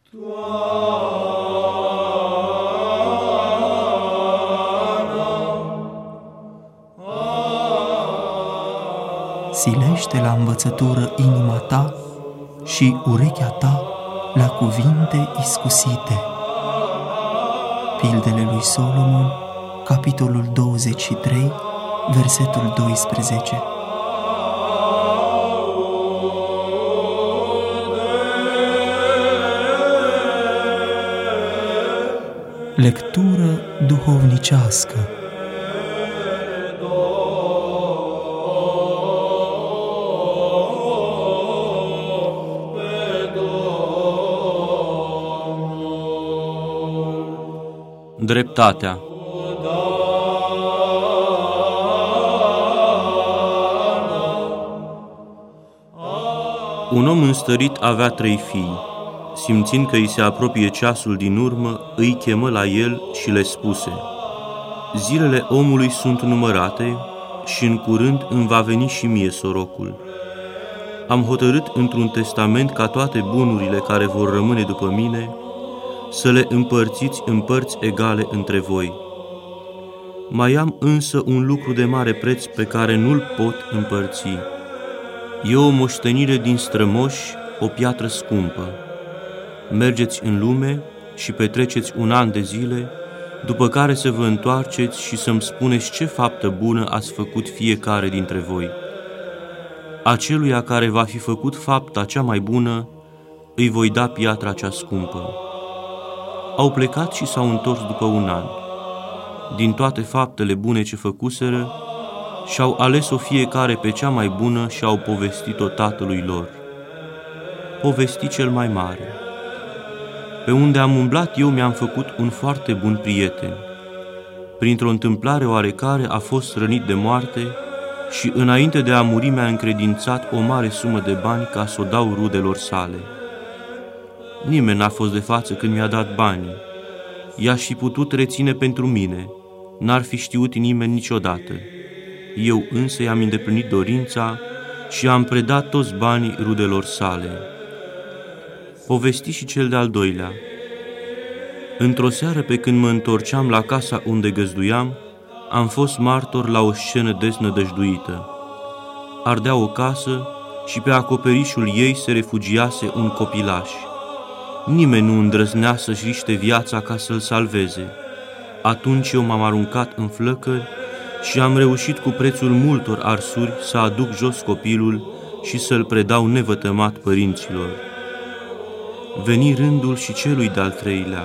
Silește la învățătură inima ta și urechea ta la cuvinte iscusite. Pildele lui Solomon, capitolul 23, versetul 12. Lectură duhovnicească. Dreptatea. Un om înstărit avea 3 fii. Simțind că îi se apropie ceasul din urmă, îi chemă la el și le spuse: Zilele omului sunt numărate și în curând îmi va veni și mie sorocul. Am hotărât într-un testament ca toate bunurile care vor rămâne după mine să le împărțiți în părți egale între voi. Mai am însă un lucru de mare preț pe care nu-l pot împărți. E o moștenire din strămoși, o piatră scumpă. Mergeți în lume și petreceți 1 an de zile, după care să vă întoarceți și să-mi spuneți ce faptă bună ați făcut fiecare dintre voi. Aceluia care va fi făcut fapta cea mai bună, îi voi da piatra cea scumpă. Au plecat și s-au întors după 1 an. Din toate faptele bune ce făcuseră, și-au ales-o fiecare pe cea mai bună și au povestit-o tatălui lor. Povesti cel mai mare: Pe unde am umblat eu mi-am făcut un foarte bun prieten. Printr-o întâmplare oarecare a fost rănit de moarte și înainte de a muri mi-a încredințat o mare sumă de bani ca să o dau rudelor sale. Nimeni n-a fost de față când mi-a dat banii. I-aș fi putut reține pentru mine, n-ar fi știut nimeni niciodată. Eu însă i-am îndeplinit dorința și am predat toți banii rudelor sale. Povesti și cel de-al doilea: Într-o seară pe când mă întorceam la casa unde găzduiam, am fost martor la o scenă deznădăjduită. Ardea o casă și pe acoperișul ei se refugiase un copilaș. Nimeni nu îndrăznea să-și riște viața ca să-l salveze. Atunci eu m-am aruncat în flăcări și am reușit cu prețul multor arsuri să aduc jos copilul și să-l predau nevătămat părinților. Veni rândul și celui de-al 3-lea.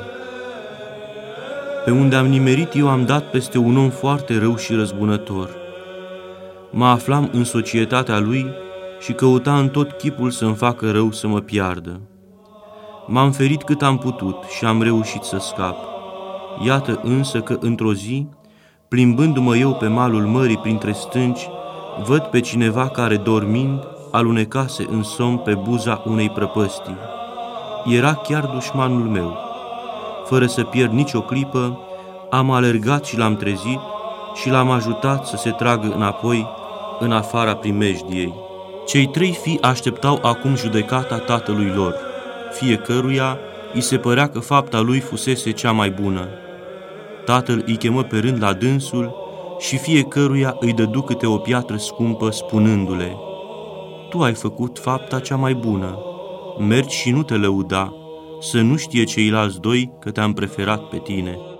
Pe unde am nimerit eu am dat peste un om foarte rău și răzbunător. Mă aflam în societatea lui și căuta în tot chipul să-mi facă rău să mă piardă. M-am ferit cât am putut și am reușit să scap. Iată însă că într-o zi, plimbându-mă eu pe malul mării printre stânci, văd pe cineva care, dormind, alunecase în somn pe buza unei prăpăstii. Era chiar dușmanul meu. Fără să pierd nicio clipă, am alergat și l-am trezit și l-am ajutat să se tragă înapoi în afara primejdiei. Cei 3 fii așteptau acum judecata tatălui lor. Fiecăruia îi se părea că fapta lui fusese cea mai bună. Tatăl îi chemă pe rând la dânsul și fiecăruia îi dădu câte o piatră scumpă, spunându-le: Tu ai făcut fapta cea mai bună, mergi și nu te lăuda, să nu știe ceilalți 2 că te-am preferat pe tine.